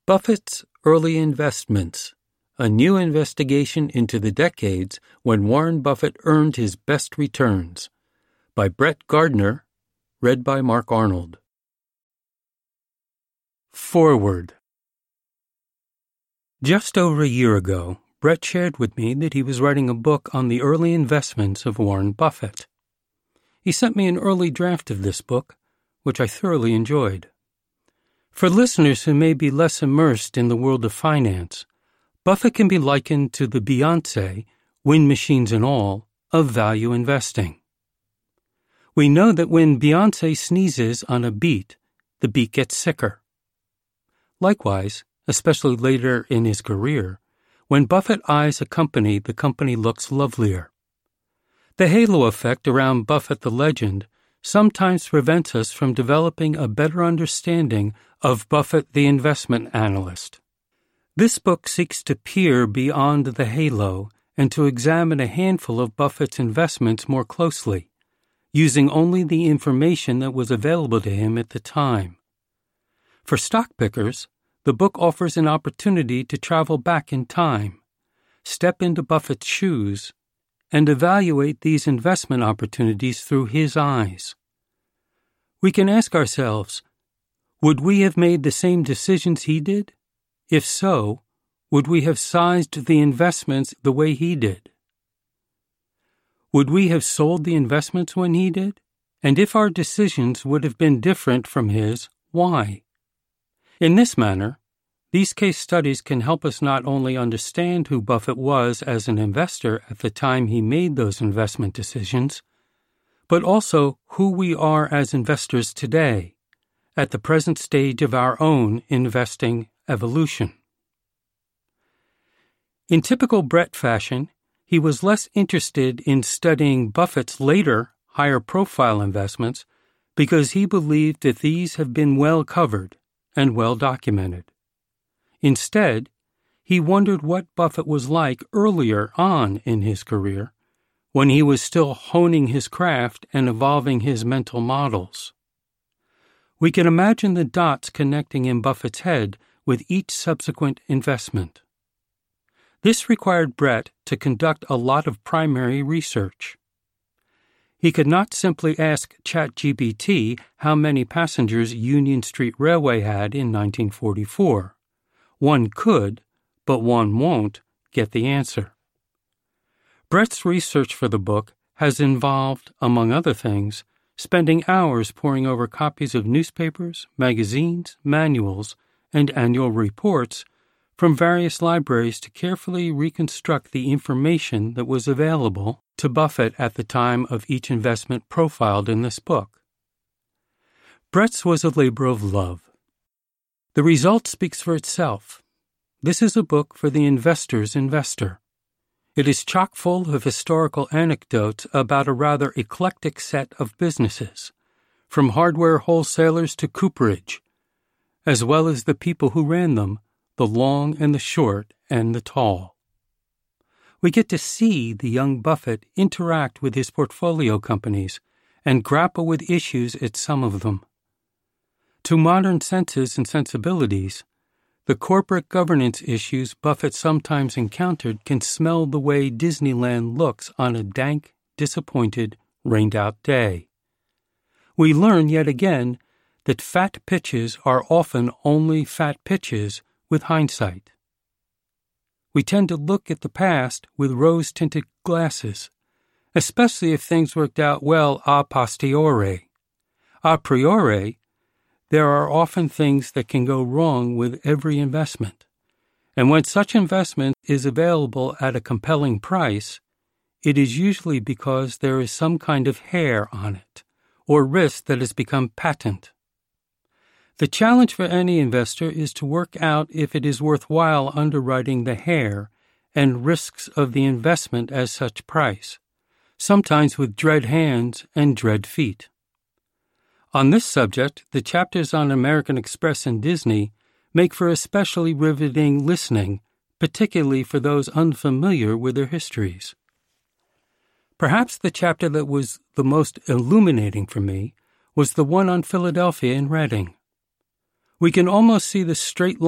Buffett's Early Investments, a new investigation into the decades when Warren Buffett earned his best returns, by Brett Gardner, read by Mark Arnold. Forward. Just over a year ago, Brett shared with me that he was writing a book on the early investments of Warren Buffett. He sent me an early draft of this book, which I thoroughly enjoyed. For listeners who may be less immersed in the world of finance, Buffett can be likened to the Beyoncé, wind machines and all, of value investing. We know that when Beyoncé sneezes on a beat, the beat gets sicker. Likewise, especially later in his career, when Buffett eyes a company, the company looks lovelier. The halo effect around Buffett the legend sometimes prevents us from developing a better understanding of Buffett the investment analyst. This book seeks to peer beyond the halo and to examine a handful of Buffett's investments more closely, using only the information that was available to him at the time. For stock pickers, the book offers an opportunity to travel back in time, step into Buffett's shoes, and evaluate these investment opportunities through his eyes. We can ask ourselves, would we have made the same decisions he did? If so, would we have sized the investments the way he did? Would we have sold the investments when he did? And if our decisions would have been different from his, why? In this manner, these case studies can help us not only understand who Buffett was as an investor at the time he made those investment decisions, but also who we are as investors today, at the present stage of our own investing evolution. In typical Brett fashion, he was less interested in studying Buffett's later, higher-profile investments because he believed that these have been well covered and well documented. Instead, he wondered what Buffett was like earlier on in his career, when he was still honing his craft and evolving his mental models. We can imagine the dots connecting in Buffett's head with each subsequent investment. This required Brett to conduct a lot of primary research. He could not simply ask ChatGPT how many passengers Union Street Railway had in 1944. One could, but one won't, get the answer. Brett's research for the book has involved, among other things, spending hours poring over copies of newspapers, magazines, manuals, and annual reports from various libraries to carefully reconstruct the information that was available to Buffett at the time of each investment profiled in this book. Brett's was a labor of love. The result speaks for itself. This is a book for the investor's investor. It is chock full of historical anecdotes about a rather eclectic set of businesses, from hardware wholesalers to cooperage, as well as the people who ran them, the long and the short and the tall. We get to see the young Buffett interact with his portfolio companies and grapple with issues at some of them. To modern senses and sensibilities, the corporate governance issues Buffett sometimes encountered can smell the way Disneyland looks on a dank, disappointed, rained-out day. We learn yet again that fat pitches are often only fat pitches with hindsight. We tend to look at the past with rose-tinted glasses, especially if things worked out well a posteriori. A priori, there are often things that can go wrong with every investment, and when such investment is available at a compelling price, it is usually because there is some kind of hair on it, or risk that has become patent. The challenge for any investor is to work out if it is worthwhile underwriting the hair and risks of the investment as such price, sometimes with dread hands and dread feet. On this subject, the chapters on American Express and Disney make for especially riveting listening, particularly for those unfamiliar with their histories. Perhaps the chapter that was the most illuminating for me was the one on Philadelphia and Reading. We can almost see the straight